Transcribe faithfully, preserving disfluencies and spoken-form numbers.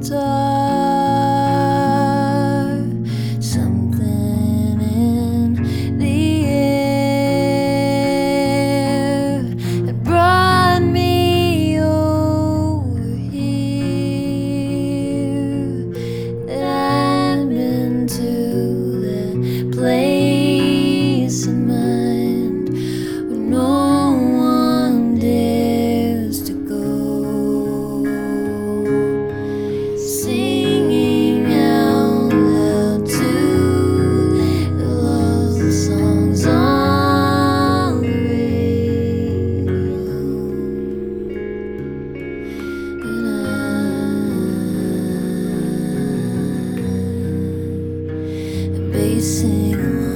guitar. Something in the air had brought me over here. That I've been to that place in mind where no one dares to go. Singing out loud to the love songs on the radio. And I am basing